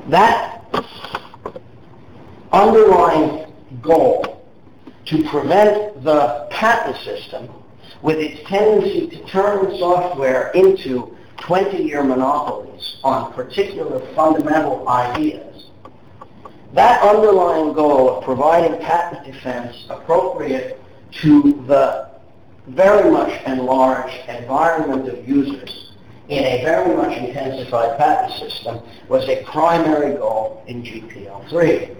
That underlying goal to prevent the patent system, with its tendency to turn software into 20-year monopolies on particular fundamental ideas, that underlying goal of providing patent defense appropriate to the very much enlarged environment of users in a very much intensified patent system was a primary goal in GPL3.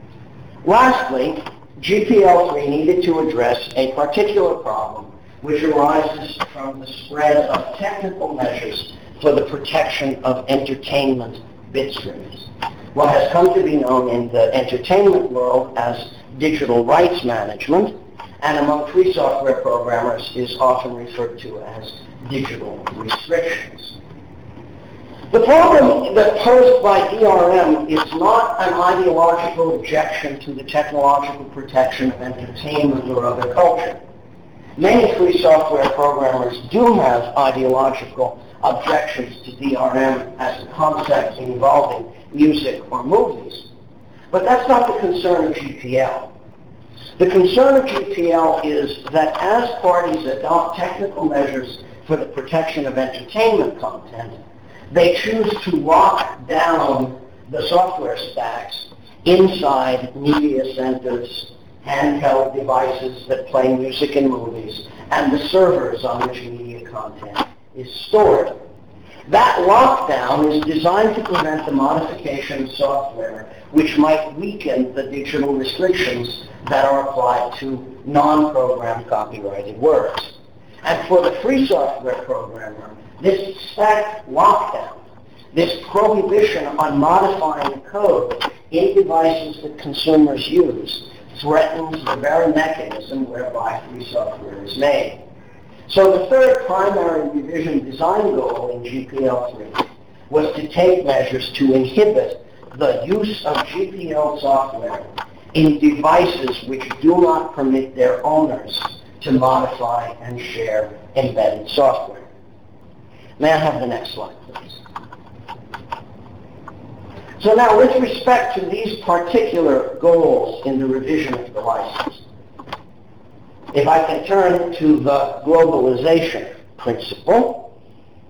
Lastly, GPL3 needed to address a particular problem which arises from the spread of technical measures for the protection of entertainment bit streams. What has come to be known in the entertainment world as digital rights management, and among free software programmers is often referred to as digital restrictions. The problem that posed by DRM is not an ideological objection to the technological protection of entertainment or other culture. Many free software programmers do have ideological objections to DRM as a concept involving music or movies. But that's not the concern of GPL. The concern of GPL is that as parties adopt technical measures for the protection of entertainment content, they choose to lock down the software stacks inside media centers, handheld devices that play music and movies, and the servers on which media content is stored. That lockdown is designed to prevent the modification of software which might weaken the digital restrictions that are applied to non-program copyrighted works. And for the free software programmer, this stack lockdown, this prohibition on modifying code in devices that consumers use, threatens the very mechanism whereby free software is made. So the third primary revision design goal in GPL3 was to take measures to inhibit the use of GPL software in devices which do not permit their owners to modify and share embedded software. May I have the next slide, please? So now, with respect to these particular goals in the revision of the license, if I can turn to the globalization principle,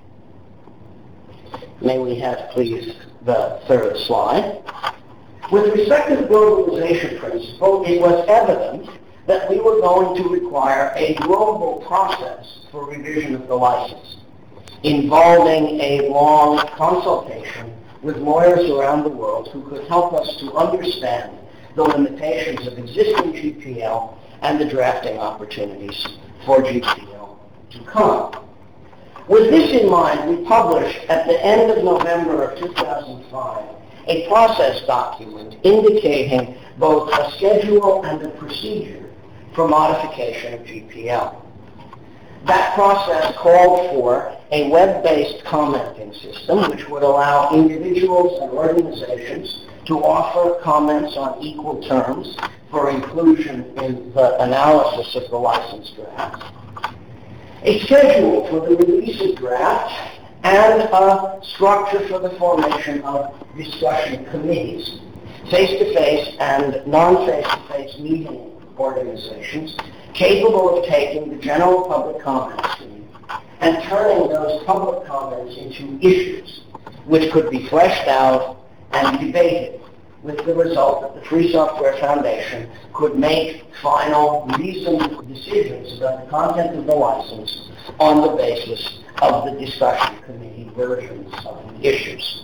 may we have, please, the third slide. With respect to the globalization principle, it was evident that we were going to require a global process for revision of the license, involving a long consultation with lawyers around the world who could help us to understand the limitations of existing GPL and the drafting opportunities for GPL to come. With this in mind, we published at the end of November of 2005 a process document indicating both a schedule and a procedure for modification of GPL. That process called for a web-based commenting system which would allow individuals and organizations to offer comments on equal terms for inclusion in the analysis of the license draft, a schedule for the release of draft, and a structure for the formation of discussion committees, face-to-face and non-face-to-face meeting organizations capable of taking the general public comment stream and turning those public comments into issues which could be fleshed out and debated, with the result that the Free Software Foundation could make final reasoned decisions about the content of the license on the basis of the discussion committee versions of the issues.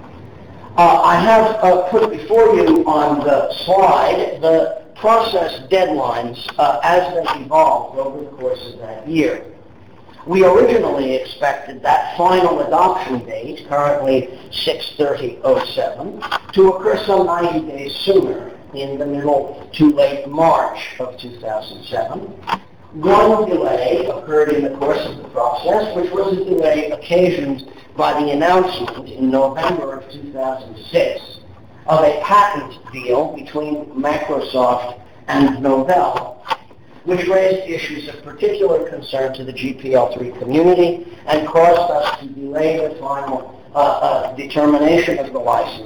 I have put before you on the slide the process deadlines as they evolved over the course of that year. We originally expected that final adoption date, currently 6/30/07, to occur some 90 days sooner, in the middle to late March of 2007. One delay occurred in the course of the process, which was a delay occasioned by the announcement in November of 2006 of a patent deal between Microsoft and Novell, which raised issues of particular concern to the GPL3 community and caused us to delay the final determination of the license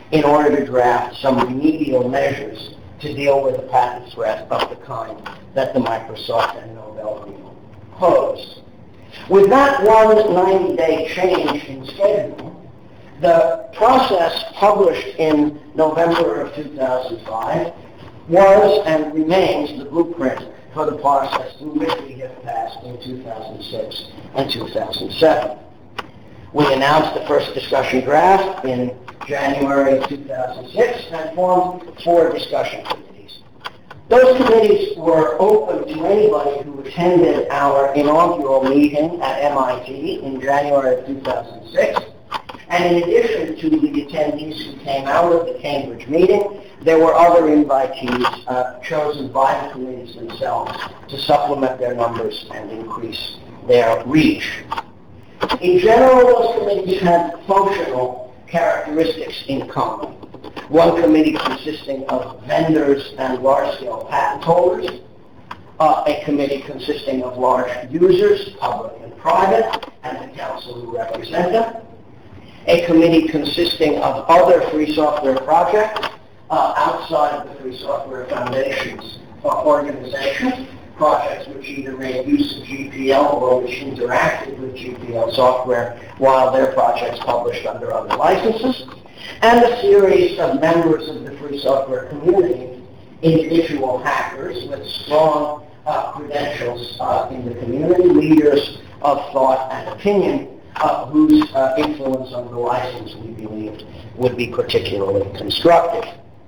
in order to draft some remedial measures to deal with a patent threat of the kind that the Microsoft and Novell deal posed. With that one 90-day change in schedule, the process published in November of 2005 was and remains the blueprint for the process through which we have passed in 2006 and 2007. We announced the first discussion draft in January of 2006 and formed 4 discussion committees. Those committees were open to anybody who attended our inaugural meeting at MIT in January of 2006. And in addition to the attendees who came out of the Cambridge meeting, there were other invitees chosen by the committees themselves to supplement their numbers and increase their reach. In general, those committees had functional characteristics in common. One committee consisting of vendors and large-scale patent holders, a committee consisting of large users, public and private, and the council who represent them, a committee consisting of other free software projects outside of the Free Software Foundation's organization, projects which either made use of GPL or which interacted with GPL software while their projects published under other licenses, and a series of members of the free software community, individual hackers with strong credentials in the community, leaders of thought and opinion, whose influence on the license we believed would be particularly constructive.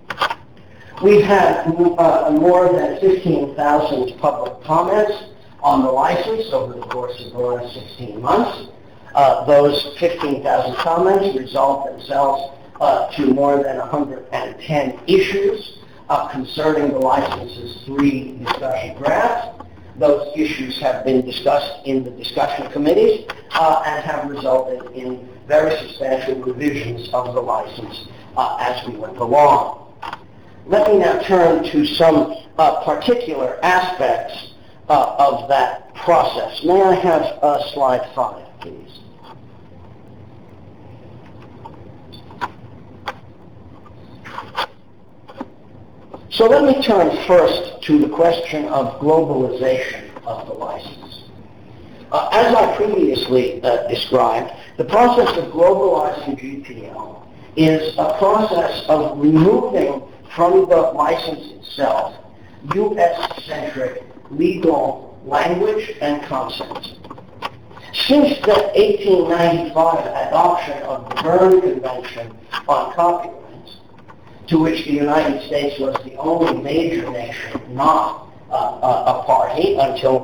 We've had more than 15,000 public comments on the license over the course of the last 16 months. Those 15,000 comments resolved themselves to more than 110 issues concerning the license's 3 discussion drafts. Those issues have been discussed in the discussion committees and have resulted in very substantial revisions of the license as we went along. Let me now turn to some particular aspects of that process. May I have slide 5, please? So let me turn first to the question of globalization of the license. As I previously described, the process of globalizing GPL is a process of removing from the license itself U.S.-centric legal language and concepts. Since the 1895 adoption of the Berne Convention on Copyrights, to which the United States was the only major nation not a party until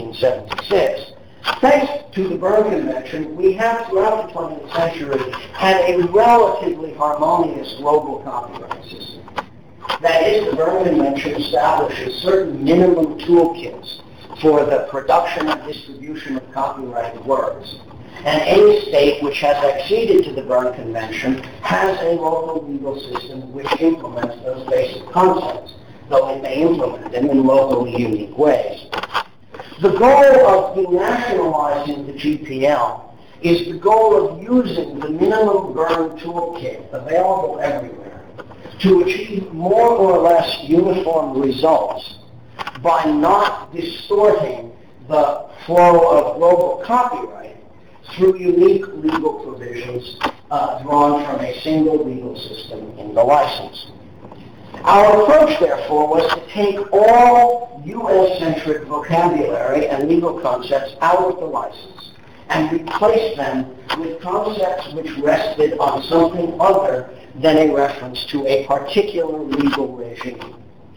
1976, thanks to the Berne Convention, we have throughout the 20th century had a relatively harmonious global copyright system. That is, the Berne Convention establishes certain minimum toolkits for the production and distribution of copyrighted works. And any state which has acceded to the Berne Convention has a local legal system which implements those basic concepts, though it may implement them in locally unique ways. The goal of denationalizing the GPL is the goal of using the minimum Berne toolkit available everywhere to achieve more or less uniform results by not distorting the flow of global copyright through unique legal provisions drawn from a single legal system in the license. Our approach, therefore, was to take all U.S.-centric vocabulary and legal concepts out of the license and replace them with concepts which rested on something other than a reference to a particular legal regime.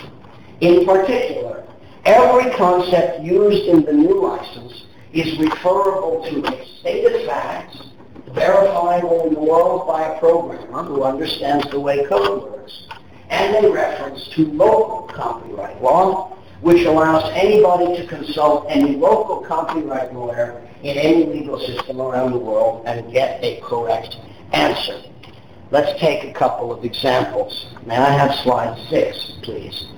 In particular, every concept used in the new license is referable to a stated fact, verifiable in the world by a programmer who understands the way code works, and a reference to local copyright law, which allows anybody to consult any local copyright lawyer in any legal system around the world and get a correct answer. Let's take a couple of examples. May I have slide 6, please?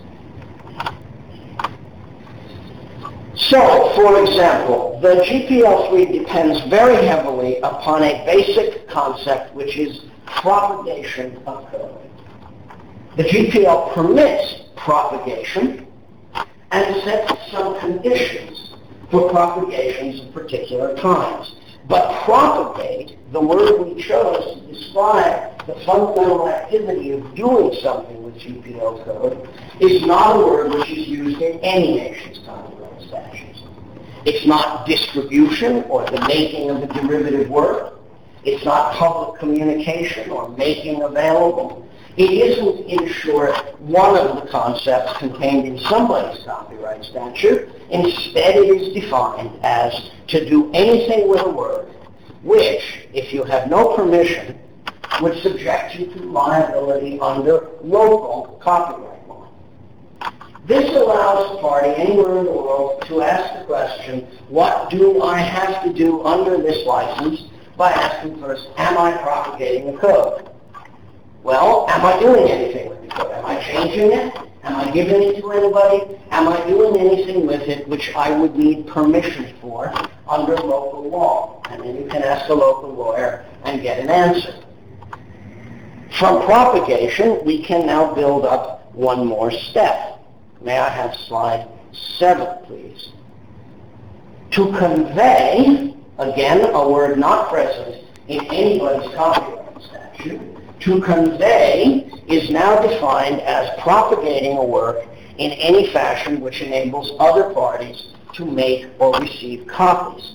So, for example, the GPL3 depends very heavily upon a basic concept which is propagation of code. The GPL permits propagation and sets some conditions for propagations of particular kinds. But propagate, the word we chose to describe the fundamental activity of doing something with GPL code, is not a word which is used in any nation's copyright statutes. It's not distribution or the making of a derivative work. It's not public communication or making available. It isn't, in short, one of the concepts contained in somebody's copyright statute. Instead, it is defined as to do anything with a word which, if you have no permission, would subject you to liability under local copyright law. This allows a party anywhere in the world to ask the question, what do I have to do under this license, by asking first, am I propagating the code? Well, am I doing anything with the code? Am I changing it? Am I giving it to anybody? Am I doing anything with it which I would need permission for under local law? And then you can ask a local lawyer and get an answer. From propagation, we can now build up one more step. May I have slide 7, please? To convey, again, a word not present in anybody's copyright statute, to convey is now defined as propagating a work in any fashion which enables other parties to make or receive copies.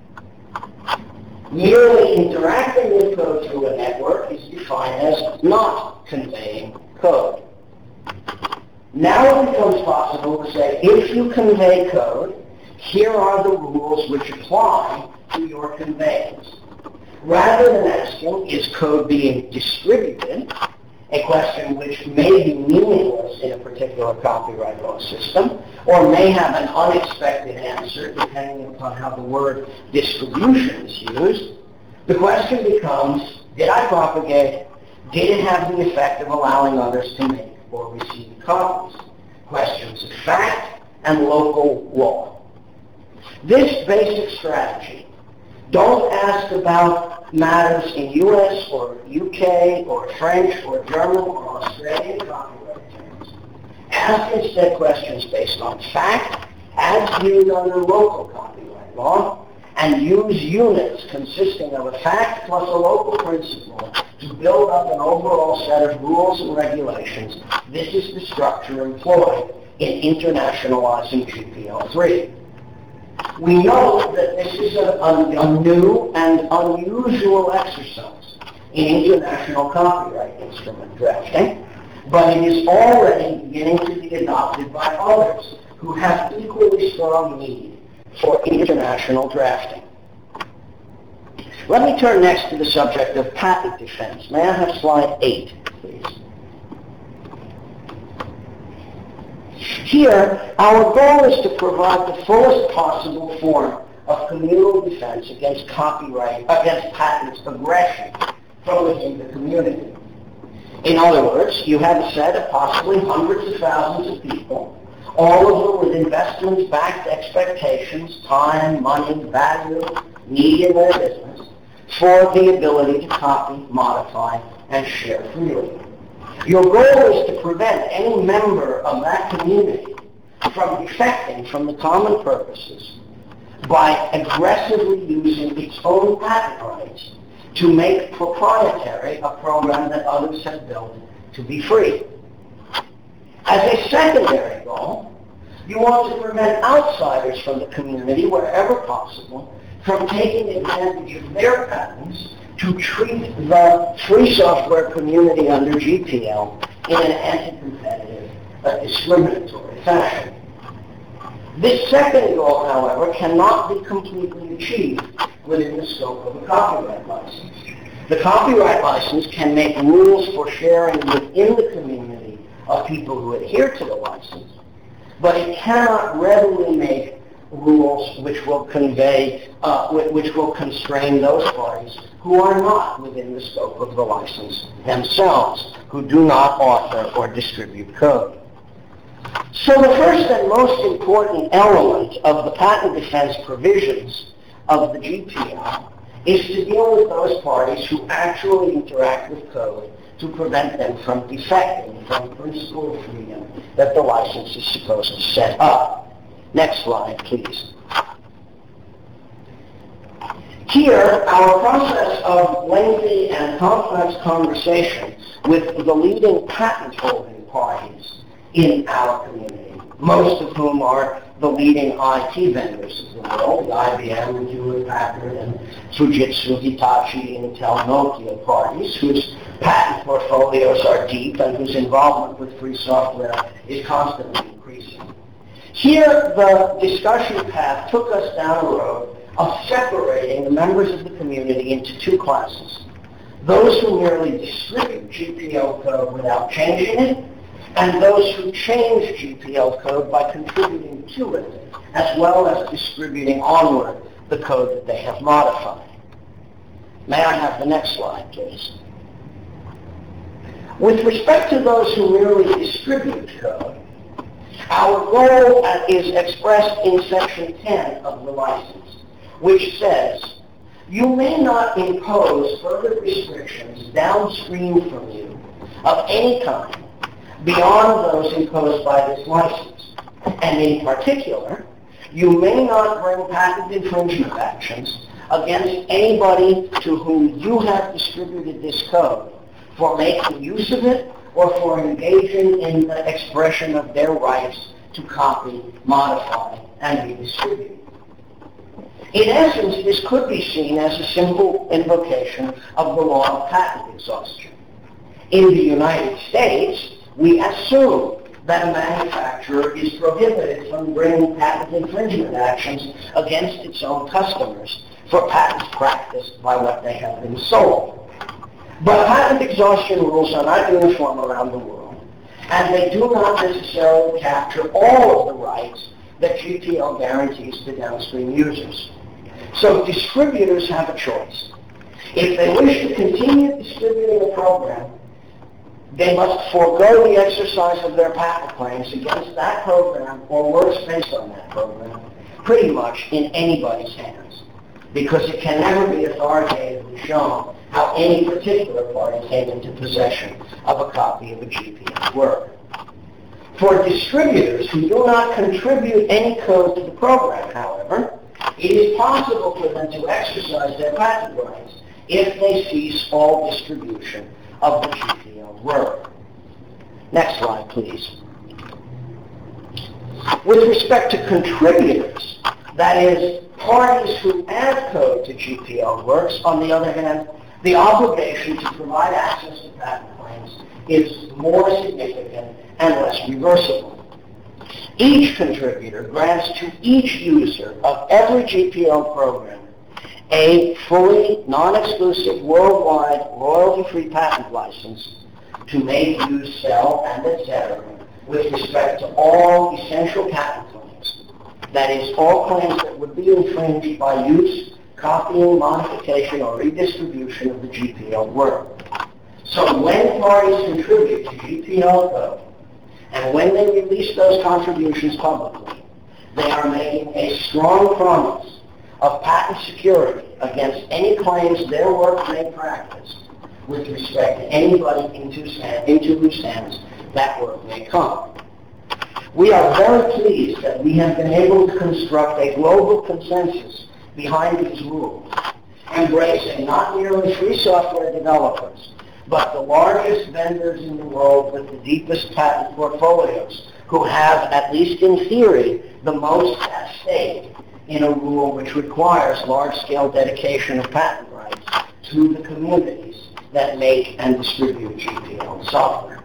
Merely interacting with code through a network is defined as not conveying code. Now it becomes possible to say, if you convey code, here are the rules which apply to your conveyance. Rather than asking, is code being distributed, a question which may be meaningless in a particular copyright law system, or may have an unexpected answer depending upon how the word distribution is used, the question becomes, did I propagate? Did it have the effect of allowing others to make or receive copies? Questions of fact and local law. This basic strategy, don't ask about matters in US or UK or French or German or Australian copyright terms. Ask instead questions based on fact, as viewed under local copyright law, and use units consisting of a fact plus a local principle to build up an overall set of rules and regulations. This is the structure employed in internationalizing GPL3. We know that this is a new and unusual exercise in international copyright instrument drafting, but it is already beginning to be adopted by others who have equally strong need for international drafting. Let me turn next to the subject of patent defense. May I have slide 8, please? Here, our goal is to provide the fullest possible form of communal defense against patent aggression from within the community. In other words, you have a set of possibly hundreds of thousands of people, all of them with investments-backed expectations, time, money, value, need in their business, for the ability to copy, modify, and share freely. Your goal is to prevent any member of that community from defecting from the common purposes by aggressively using its own patent rights to make proprietary a program that others have built to be free. As a secondary goal, you want to prevent outsiders from the community, wherever possible, from taking advantage of their patents to treat the free software community under GPL in an anti-competitive, discriminatory fashion. This second goal, however, cannot be completely achieved within the scope of a copyright license. The copyright license can make rules for sharing within the community of people who adhere to the license, but it cannot readily make rules which will constrain those parties who are not within the scope of the license themselves, who do not author or distribute code. So the first and most important element of the patent defense provisions of the GPL is to deal with those parties who actually interact with code to prevent them from defecting from principle of freedom that the license is supposed to set up. Next slide, please. Here, our process of lengthy and complex conversation with the leading patent-holding parties in our community, most of whom are the leading IT vendors of the world, the IBM, Hewlett-Packard, and Fujitsu, Hitachi, Intel, Nokia parties, whose patent portfolios are deep and whose involvement with free software is constantly increasing. Here, the discussion path took us down a road of separating the members of the community into two classes. Those who merely distribute GPL code without changing it, and those who change GPL code by contributing to it, as well as distributing onward the code that they have modified. May I have the next slide, please? With respect to those who merely distribute code, our goal is expressed in Section 10 of the license, which says, you may not impose further restrictions downstream from you of any kind beyond those imposed by this license. And in particular, you may not bring patent infringement actions against anybody to whom you have distributed this code for making use of it or for engaging in the expression of their rights to copy, modify, and redistribute. In essence, this could be seen as a simple invocation of the law of patent exhaustion. In the United States, we assume that a manufacturer is prohibited from bringing patent infringement actions against its own customers for patents practiced by what they have been sold. But patent exhaustion rules are not uniform around the world, and they do not necessarily capture all of the rights that GPL guarantees to downstream users. So distributors have a choice. If they wish to continue distributing a program, they must forego the exercise of their patent claims against that program or works based on that program pretty much in anybody's hands, because it can never be authoritatively shown how any particular party came into possession of a copy of a GPL work. For distributors who do not contribute any code to the program, however, it is possible for them to exercise their patent rights if they cease all distribution of the GPL work. Next slide, please. With respect to contributors, that is, parties who add code to GPL works, on the other hand, the obligation to provide access to patent claims is more significant and less reversible. Each contributor grants to each user of every GPL program a fully non-exclusive worldwide royalty-free patent license to make, use, sell, and etc. with respect to all essential patent claims. That is, all claims that would be infringed by use, copying, modification, or redistribution of the GPL work. So when parties contribute to GPL code, and when they release those contributions publicly, they are making a strong promise of patent security against any claims their work may practice with respect to anybody into whose hands that work may come. We are very pleased that we have been able to construct a global consensus behind these rules, embracing not merely free software developers, but the largest vendors in the world with the deepest patent portfolios, who have, at least in theory, the most at stake in a rule which requires large-scale dedication of patent rights to the communities that make and distribute GPL software.